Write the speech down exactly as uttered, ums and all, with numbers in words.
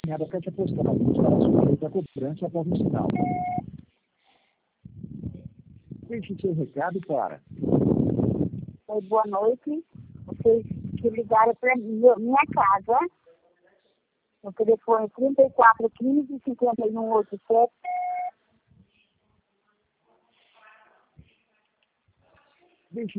encaminhada à caixa postal e estará sujeita a cobrança após o sinal. Deixe seu recado para... Oi, boa noite. Vocês que ligaram para minha casa. O telefone trinta e quatro, quinze, cinquenta e um, oitenta e sete. Deixe